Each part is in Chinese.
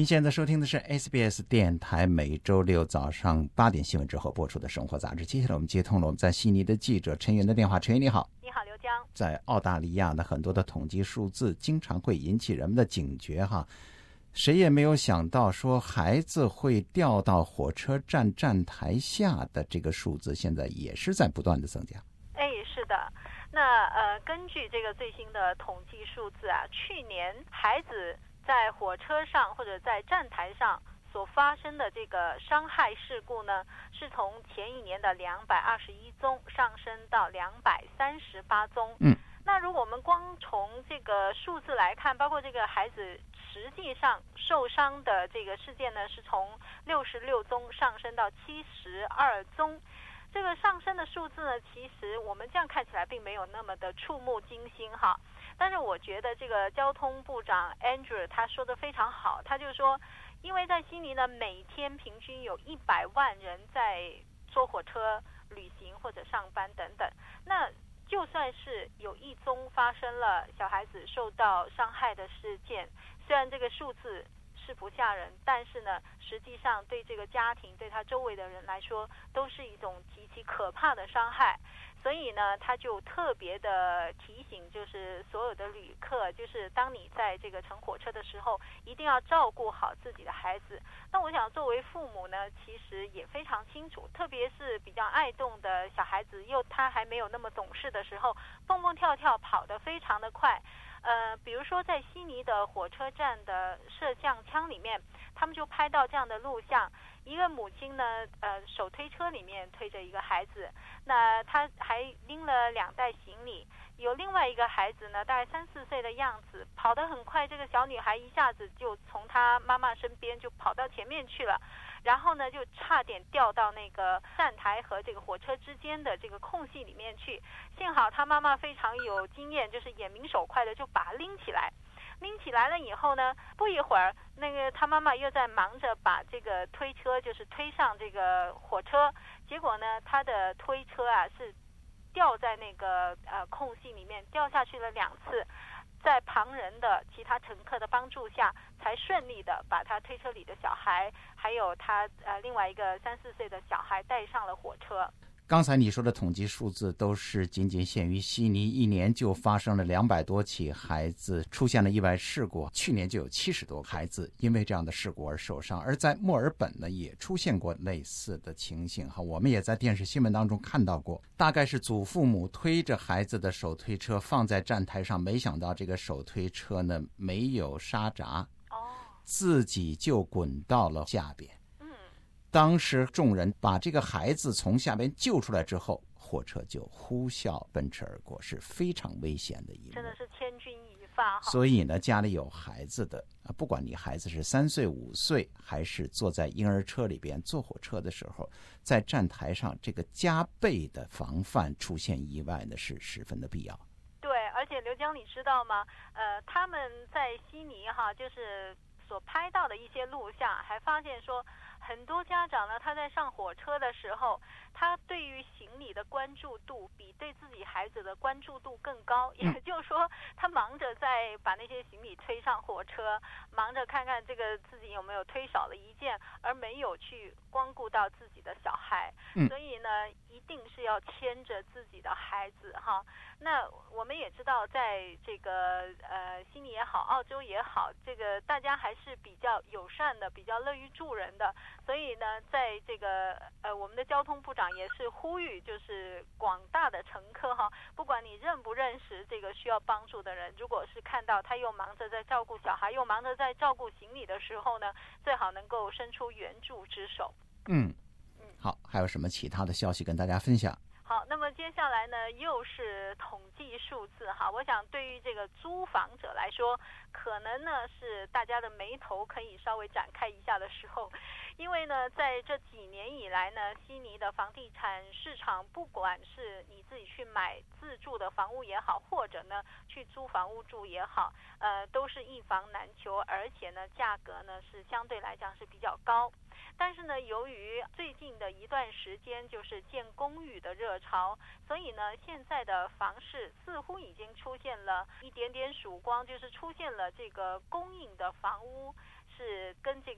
您现在收听的是 SBS 电台每周六早上8点新闻之后播出的生活杂志。接下来我们接通了我们在悉尼的记者陈云的电话。陈云你好。 你好刘江。 在澳大利亚呢，很多的统计数字经常会引起人们的警觉哈。谁也没有想到说孩子会掉到火车站站台下的这个数字现在也是在不断的增加。 是的。那根据这个最新的统计数字啊，去年孩子在火车上或者在站台上所发生的这个伤害事故呢，是从前一年的221宗上升到238宗。那如果我们光从这个数字来看，包括这个孩子实际上受伤的这个事件呢，是从66宗上升到72宗。这个上升的数字呢，其实我们这样看起来并没有那么的触目惊心哈。但是我觉得这个交通部长 Andrew 他说的非常好，他就说，因为在悉尼呢，每天平均有100万人在坐火车旅行或者上班等等，那就算是有一宗发生了小孩子受到伤害的事件，虽然这个数字是不吓人，但是呢，实际上对这个家庭对他周围的人来说都是一种极其可怕的伤害。所以呢，他就特别的提醒，就是所有的旅客，就是当你在这个乘火车的时候，一定要照顾好自己的孩子。那我想作为父母呢，其实也非常清楚，特别是比较爱动的小孩子，他还没有那么懂事的时候，蹦蹦跳跳跑得非常的快。比如说在悉尼的火车站的摄像枪里面，他们就拍到这样的录像，一个母亲呢，手推车里面推着一个孩子，那他还拎了2袋行李，有另外一个孩子呢，大概3、4岁的样子，跑得很快，这个小女孩一下子就从她妈妈身边就跑到前面去了，然后呢就差点掉到那个站台和这个火车之间的这个空隙里面去，幸好她妈妈非常有经验，就是眼明手快的就把她拎起来。拎起来了以后呢，不一会儿，那个他妈妈又在忙着把这个推车就是推上这个火车，结果呢，他的推车啊是掉在那个空隙里面，掉下去了2次，在旁人的其他乘客的帮助下，才顺利的把他推车里的小孩，还有他另外一个3、4岁的小孩带上了火车。 刚才你说的统计数字都是仅仅限于悉尼，一年就发生了200多起孩子出现了意外事故，去年就有70多个孩子因为这样的事故而受伤，而在墨尔本呢也出现过类似的情形哈，我们也在电视新闻当中看到过，大概是祖父母推着孩子的手推车放在站台上，没想到这个手推车呢没有刹闸，自己就滚到了下边。当时众人把这个孩子从下边救出来之后，火车就呼啸奔驰而过，是非常危险的一幕， 真的是千钧一发。 所以呢，家里有孩子的，不管你孩子是3岁、5岁，还是坐在婴儿车里边坐火车的时候，在站台上这个加倍的防范出现意外呢，是十分的必要。 对，而且刘江，你知道吗？他们在悉尼哈，就是所拍到的一些录像，还发现说，很多家长呢，他在上火车的时候，他对于行李的关注度比对自己孩子的关注度更高，也就是说，他忙着在把那些行李推上火车，忙着看看这个自己有没有推少了一件，而没有去光顾到自己的小孩。所以呢，一定是要牵着自己的孩子哈。那我们也知道，在这个悉尼也好，澳洲也好，这个大家还是比较友善的，比较乐于助人的。所以呢，在这个我们的交通部长也是呼吁，就是广大的乘客哈，不管你认不认识这个需要帮助的人，如果是看到他又忙着在照顾小孩，又忙着在照顾行李的时候呢，最好能够伸出援助之手。 好，还有什么其他的消息跟大家分享？ 好，那么接下来呢，又是统计数字哈。我想对于这个租房者来说，可能呢是大家的眉头可以稍微展开一下的时候，因为呢，在这几年以来呢，悉尼的房地产市场，不管是你自己去买自住的房屋也好，或者呢去租房屋住也好，都是一房难求，而且呢价格呢是相对来讲是比较高。但是呢，由于最近的一段时间就是建公寓的热潮，所以呢，现在的房市似乎已经出现了一点点曙光，就是出现了这个供应的房屋是跟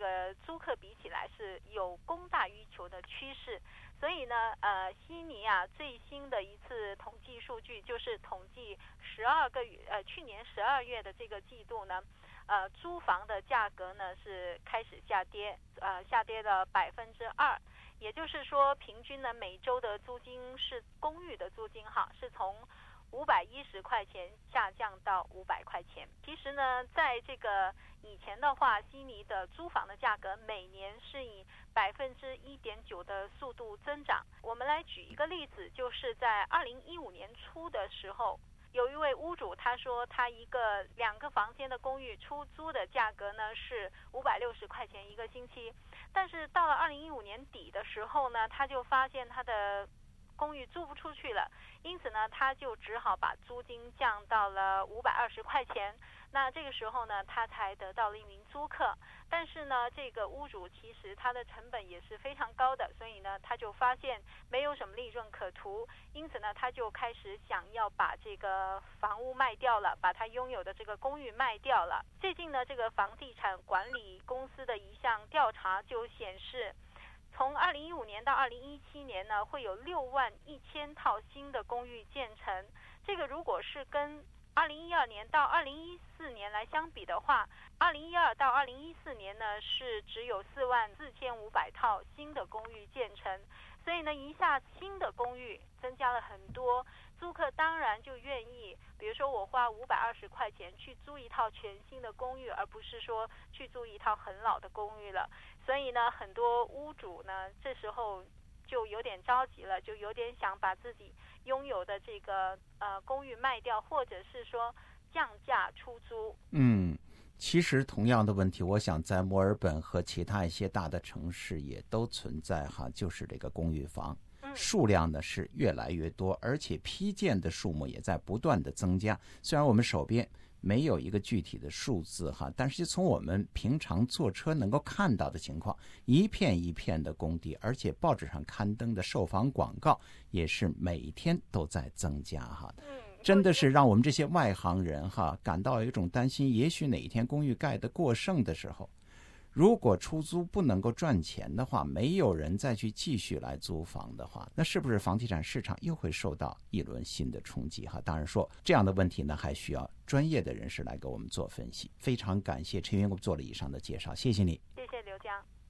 个租客比起来是有供大于求的趋势。所以呢，悉尼啊最新的一次统计数据就是统计去年12月的这个季度呢，租房的价格呢是开始下跌，下跌了2%，也就是说平均呢每周的租金是公寓的租金是从510块钱下降到500块钱。其实呢，在这个以前的话，悉尼的租房的价格每年是以1.9%的速度增长。我们来举一个例子，就是在2015年初的时候，有一位屋主他说他2个房间的公寓出租的价格呢是560块钱一个星期，但是到了2015年底的时候呢，他就发现他的公寓租不出去了，因此呢他就只好把租金降到了520块钱。那这个时候呢，他才得到了一名租客。但是呢，这个屋主其实他的成本也是非常高的，所以呢，他就发现没有什么利润可图，因此呢，他就开始想要把这个房屋卖掉了，把他拥有的这个公寓卖掉了。最近呢，这个房地产管理公司的一项调查就显示，从2015年到2017年呢，会有61000套新的公寓建成。这个如果是跟2012年到2014年来相比的话，2012到2014年呢是只有44500套新的公寓建成，所以呢一下新的公寓增加了很多，租客当然就愿意，比如说我花520块钱去租一套全新的公寓，而不是说去租一套很老的公寓了。所以呢，很多屋主呢这时候就有点着急了，就有点想把自己拥有的这个公寓卖掉，或者是说降价出租。 其实同样的问题，我想在墨尔本和其他一些大的城市也都存在就是这个公寓房数量呢是越来越多，而且批建的数目也在不断的增加。虽然我们手边没有一个具体的数字但是从我们平常坐车能够看到的情况，一片一片的工地，而且报纸上刊登的售房广告也是每天都在增加真的是让我们这些外行人感到有一种担心，也许哪一天公寓盖得过剩的时候，如果出租不能够赚钱的话，没有人再去继续来租房的话，那是不是房地产市场又会受到一轮新的冲击当然说这样的问题呢，还需要专业的人士来给我们做分析。非常感谢陈云给我们做了以上的介绍，谢谢你。 谢谢刘江。